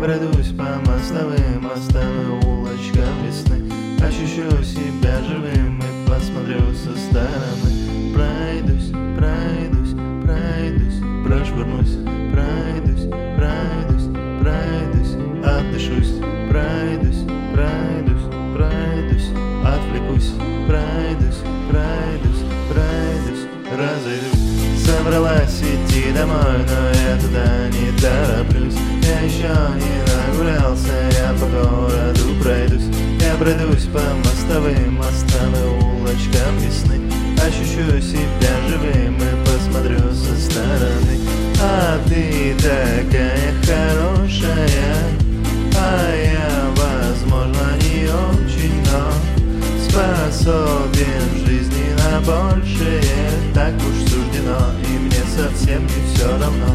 пройдусь по мостовым, мостам и улочкам весны. Ощущу себя живым и посмотрю со стороны. Пройдусь, пройдусь, пройдусь, прошвырнусь. Пройдусь, пройдусь, пройдусь, отдышусь. Пройдусь, пройдусь, пройдусь, отвлекусь. Пройдусь, пройдусь, пройдусь, разойдусь. Собралась идти домой, но я туда не тороплюсь. Я еще не нагулялся, я по городу пройдусь. Я пройдусь по мостовым, мостам и улочкам весны. Ощущу себя живым и посмотрю со стороны. А ты такая хорошая, а я, возможно, не очень, но способен в жизни на большее. Так уж суждено, и мне совсем не все равно.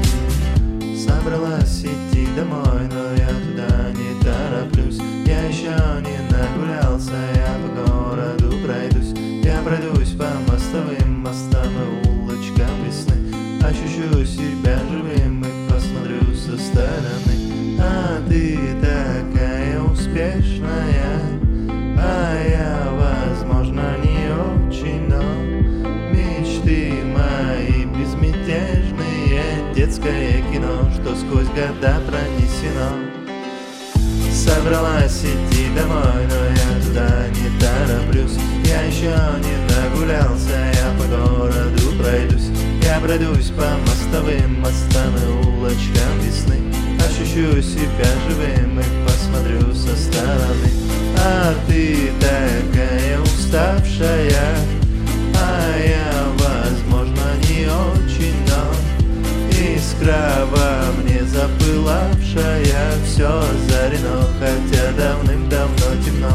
Собралась идти домой, но я туда не тороплюсь. Я еще не нагулялся, я по городу пройдусь. Я пройдусь по мостовым, мостам и улочкам весны. Ощущу себя живым и посмотрю со стороны. А ты такая успешная, а я, возможно, не очень, но мечты мои безмятежные. Детское кино, что сквозь года пронесено. Собралась идти домой, но я туда не тороплюсь. Я еще не нагулялся, я по городу пройдусь. Я пройдусь по мостовым, мостам и улочкам весны. Ощущу себя живым и посмотрю со стороны. А ты такая уставшая, а я, возможно, не очень, но искра во мне запылавшая. Все озарено, хотя давным-давно темно.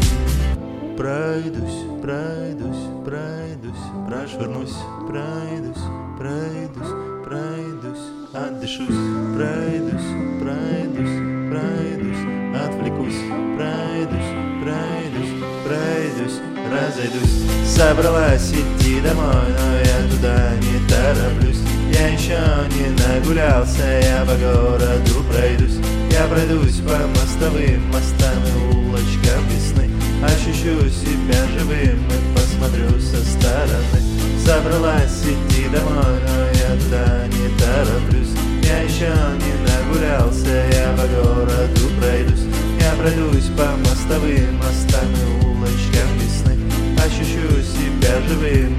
Пройдусь, пройдусь, пройдусь, прошвырнусь. Пройдусь, пройдусь, пройдусь, отдышусь. Пройдусь, пройдусь, пройдусь, отвлекусь. Пройдусь, пройдусь, пройдусь, разойдусь. Собралась идти домой, но я туда не тороплюсь. Я еще не нагулялся, я по городу пройдусь. Я пройдусь по мостовым, мостам и улочкам весны. Ощущу себя живым и посмотрю со стороны. Собралась идти домой, но я туда не тороплюсь. Я еще не нагулялся, я по городу пройдусь. Я пройдусь по мостовым, мостам и улочкам весны. Ощущу себя живым